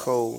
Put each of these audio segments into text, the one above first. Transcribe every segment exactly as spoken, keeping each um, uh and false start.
Cool.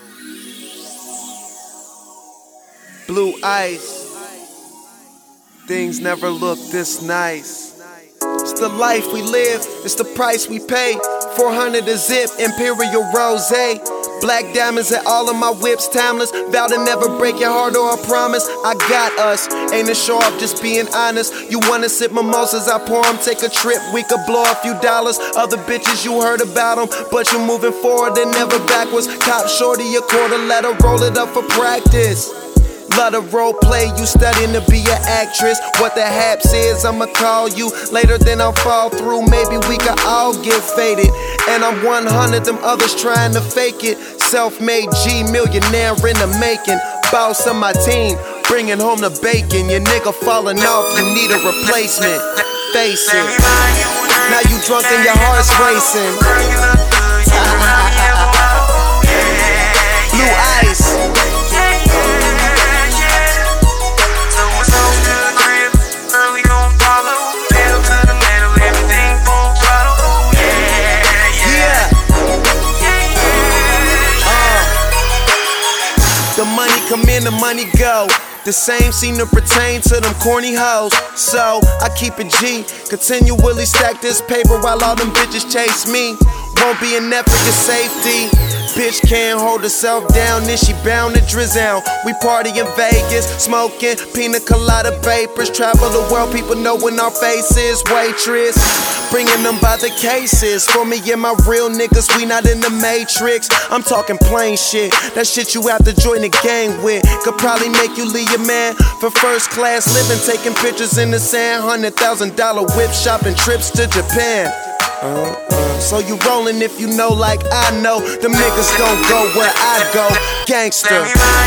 Blue ice. Things never look this nice. It's the life we live, it's the price we pay. four hundred a zip, Imperial Rosé. Black diamonds at all of my whips, timeless. Vow to never break your heart or a promise. I got us, ain't a show off, just being honest. You wanna sip mimosas, I pour 'em, take a trip. We could blow a few dollars. Other bitches, you heard about 'em, but you moving forward and never backwards. Cop shorty a quarter, let her roll it up for practice. Love the role play, you studying to be an actress. What the haps is, I'ma call you later, then I'll fall through. Maybe we could all get faded. And I'm one hundred, them others trying to fake it. Self-made G, millionaire in the making. Boss of my team, bringing home the bacon. Your nigga falling off, you need a replacement. Face it. Now you drunk and your heart's racing. Blue ice. The money come in, the money go. The same seem to pertain to them corny hoes. So I keep it G, continually stack this paper while all them bitches chase me. Won't be enough for your safety. Bitch can't hold herself down, then she bound to drizzle. We party in Vegas, smoking pina colada vapors. Travel the world, people know when our faces. Waitress, bringing them by the cases. For me and my real niggas, we not in the matrix. I'm talking plain shit, that shit you have to join the gang with. Could probably make you leave your man for first class living, taking pictures in the sand. Hundred thousand dollar whip shopping trips to Japan. Uh, uh, so you rollin' if you know like I know. Them niggas don't go where I go. Gangster.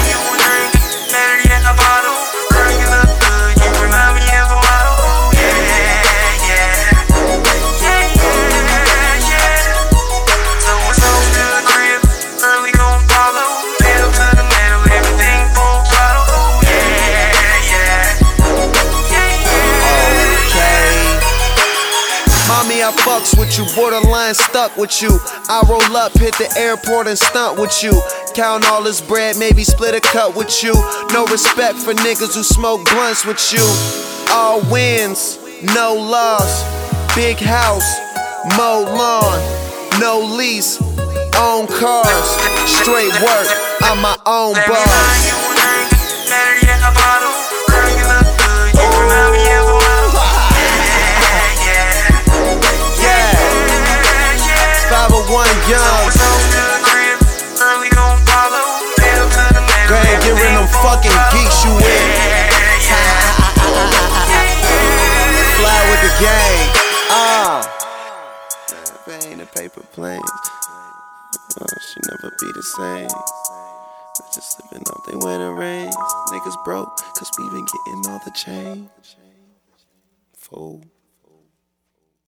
I fucks with you, borderline stuck with you. I roll up, hit the airport and stunt with you. Count all this bread, maybe split a cut with you. No respect for niggas who smoke blunts with you. All wins, no loss. Big house, mow lawn, no lease. Own cars, straight work, I'm my own boss. One young. Go ahead, get rid of them fucking geeks you with. Fly with the gang. Ah. Uh, if it ain't a paper plane, oh, she never be the same. Just living off they winter rains. Niggas broke, cause we been getting all the change. Fool.